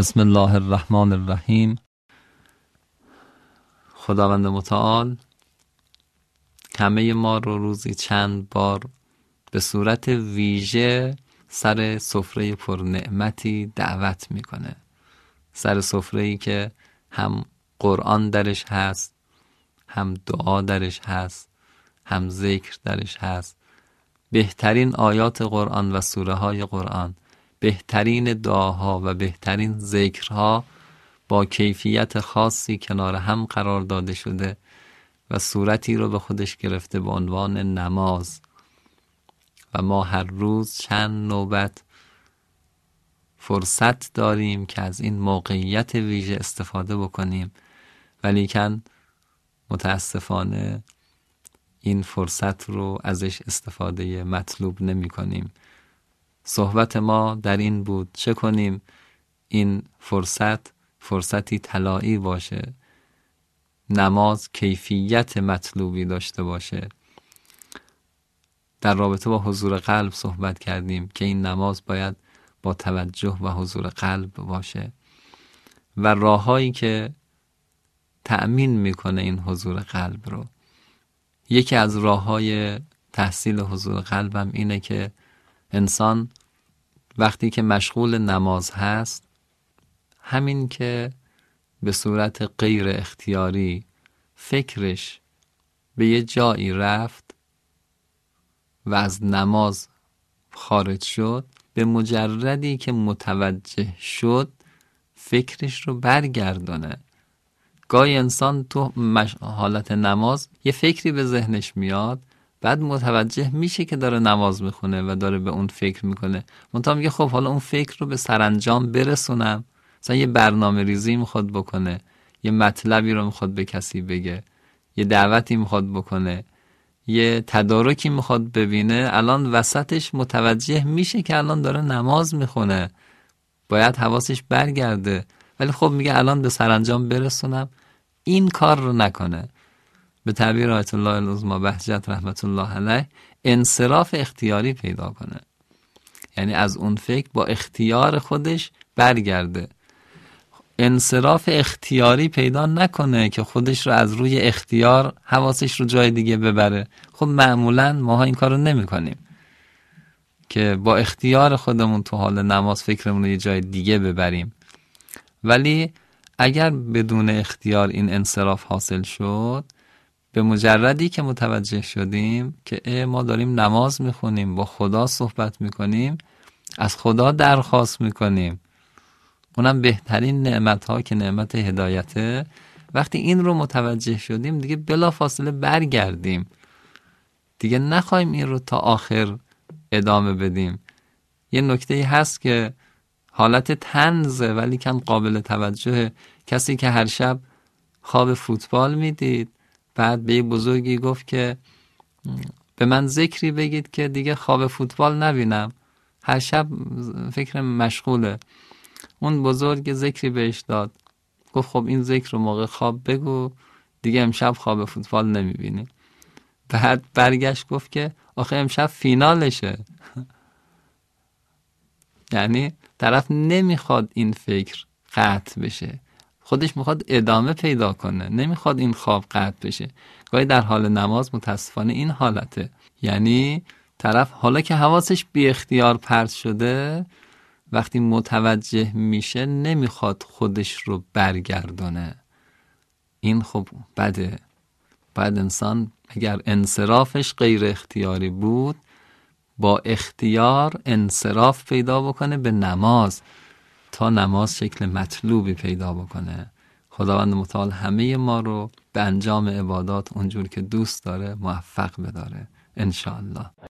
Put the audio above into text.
بسم الله الرحمن الرحیم. خداوند متعال همه ما رو روزی چند بار به صورت ویژه سر سفره پر نعمتی دعوت میکنه، سر سفره‌ای که هم قرآن درش هست، هم دعا درش هست، هم ذکر درش هست. بهترین آیات قرآن و سوره های قرآن، بهترین دعاها و بهترین ذکرها با کیفیت خاصی کنار هم قرار داده شده و صورتی رو به خودش گرفته به عنوان نماز. و ما هر روز چند نوبت فرصت داریم که از این موقعیت ویژه استفاده بکنیم، ولیکن متاسفانه این فرصت رو ازش استفاده مطلوب نمی کنیم. صحبت ما در این بود چه کنیم این فرصتی طلایی باشه، نماز کیفیت مطلوبی داشته باشه. در رابطه با حضور قلب صحبت کردیم که این نماز باید با توجه و حضور قلب باشه و راههایی که تأمین میکنه این حضور قلب رو. یکی از راههای تحصیل حضور قلبم اینه که انسان وقتی که مشغول نماز هست، همین که به صورت غیر اختیاری فکرش به یه جایی رفت و از نماز خارج شد، به مجردی که متوجه شد فکرش رو برگردونه. گاهی انسان تو حالت نماز یه فکری به ذهنش میاد، بعد متوجه میشه که داره نماز میخونه و داره به اون فکر میکنه. منتها میگه خب حالا اون فکر رو به سرانجام برسونم. مثلا یه برنامه ریزی میخواد بکنه، یه مطلبی رو میخواد به کسی بگه، یه دعوتی میخواد بکنه، یه تدارکی میخواد ببینه. الان وسطش متوجه میشه که الان داره نماز میخونه، باید حواسش برگرده، ولی خب میگه الان به سرانجام برسونم. این کار رو نکنه. به تعبیر آیت الله العظمی بهجت رحمت الله علیه، انصراف اختیاری پیدا کنه، یعنی از اون فکر با اختیار خودش برگرده. انصراف اختیاری پیدا نکنه که خودش رو از روی اختیار حواسش رو جای دیگه ببره. خب معمولا ماها این کار رو نمی کنیم که با اختیار خودمون تو حال نماز فکرمون رو یه جای دیگه ببریم، ولی اگر بدون اختیار این انصراف حاصل شد، به مجردی که متوجه شدیم که ما داریم نماز میخونیم، با خدا صحبت میکنیم، از خدا درخواست میکنیم، اونم بهترین نعمت ها که نعمت هدایته، وقتی این رو متوجه شدیم دیگه بلا فاصله برگردیم، دیگه نخواهیم این رو تا آخر ادامه بدیم. یه نکته هست که حالت طنزه ولی کن قابل توجه. کسی که هر شب خواب فوتبال میدید، بعد به یه بزرگی گفت که به من ذکری بگید که دیگه خواب فوتبال نبینم، هر شب فکر مشغوله. اون بزرگ ذکری بهش داد، گفت خب این ذکر رو موقع خواب بگو، دیگه امشب خواب فوتبال نمیبینی. بعد برگشت گفت که آخه امشب فینالشه. یعنی طرف نمیخواد این فکر قطع بشه، خودش میخواد ادامه پیدا کنه، نمیخواد این خواب قطع بشه. گاهی در حال نماز متاسفانه این حالته، یعنی طرف حالا که حواسش بی اختیار پرت شده، وقتی متوجه میشه نمیخواد خودش رو برگردونه. این خب بده. باید انسان اگر انصرافش غیر اختیاری بود، با اختیار انصراف پیدا بکنه به نماز تا نماز شکل مطلوبی پیدا بکنه. خداوند متعال همه ما رو به انجام عبادات اونجور که دوست داره موفق بداره انشاءالله.